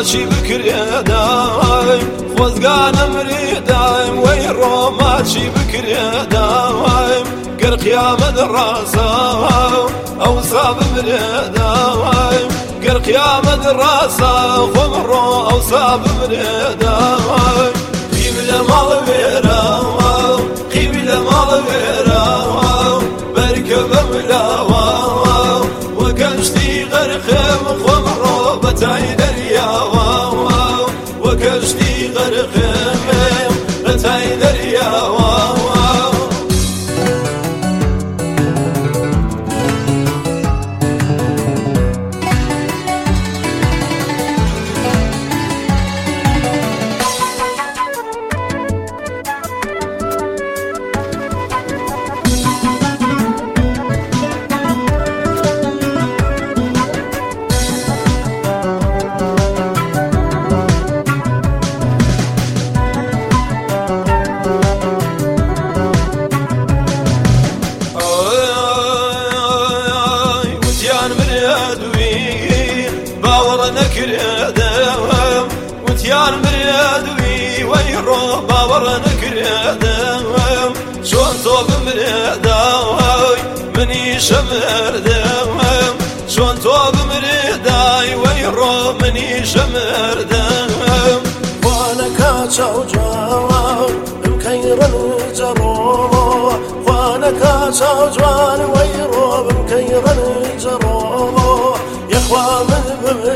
ماشي بكري دايم خوزقان امري دايم ويرو ماشي بكري دايم قرق يا مدرسة او صاب امري دايم قرق يا مدرسة خمرو او صاب امري دايم قبل مال غيره قبل مال غيره بركب ملاوه وكشتي غرقم خمرو بتاي دريا وكشتي غرقم بتاي دريا نكردم وتيان مريدوي ويرو باور نكردم شون توب مريداي مني شمردم شون توب مريداي ويرو مني شمردم وانا كاتشو جوان بمكير الجرو وانا كاتشو جوان ويرو بمكير الجرو يا اخوان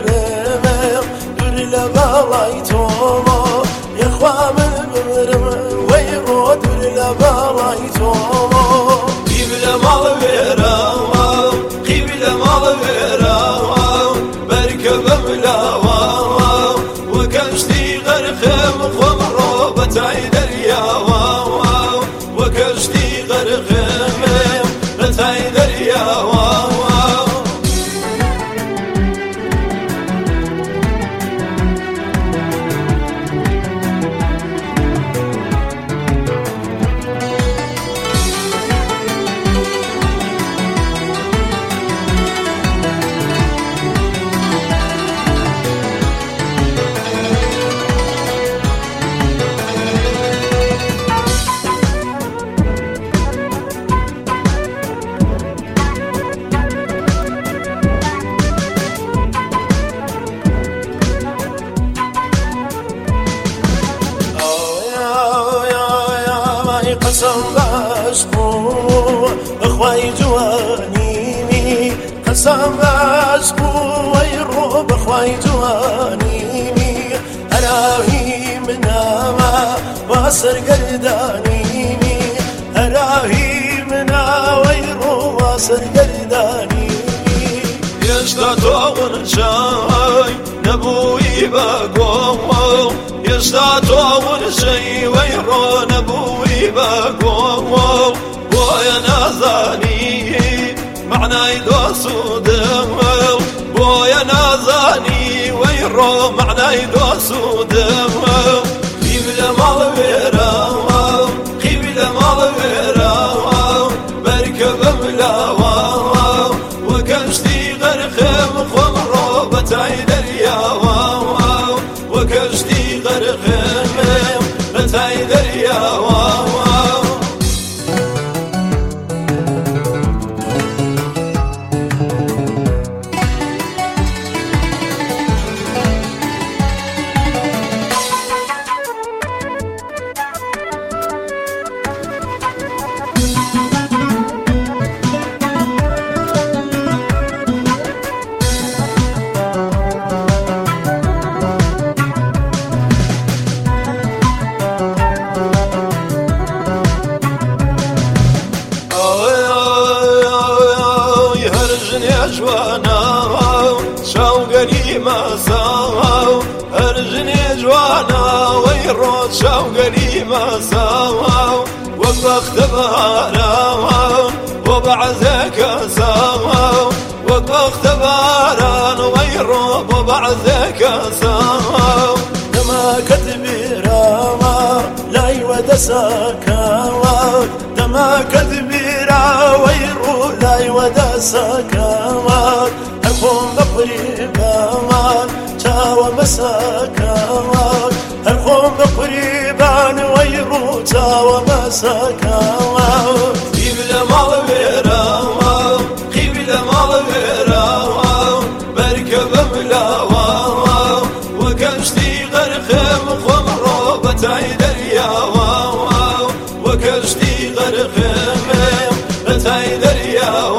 يا اخوان بالمرم ويرود لبرايتهم قبل مال غيره قبل مال غيره بركب ملاوه وكشتي غرقم خمرو بتاي دريا وكشتي غرقم بتاي دريا قسم باشكو اخوي جوانيني قسم باشكو ويروب اخوي جوانيني اراهي منا واسر قردانيني اراهي منا ويروب واسر قردانيني يشتاطون شاي نبوي باقوم يشتاطون شي ويرو نبوي باقوم بويا نازاني معنى يدوسو دم بويا نازاني ويرو معنى يدوسو دم قبل مال غيره قبل مال غيره بركب ملاوه وكشتي غرقم خمرو بتاي دريا وكشتي غرقم بتاي دريا جوانا شوقني ما ساو ارجني جوانا ويرود شوقني ما ساو وقفت باران وبعزك ساو وقفت باران ويرود وبعزك ساو دما كدبيرا لا يود ساكا دما كدبيرا ويرو لا يود ساكا أكون بقريبا تاوى ومساكاك هالقوم بقريبان ويروتا ومساكاك قبل مال بيراو قبل مال بيراو بركب ملاواو وكشتي غرخم خمرو بتاي درياواو وكشتي غرخم بتاي درياواو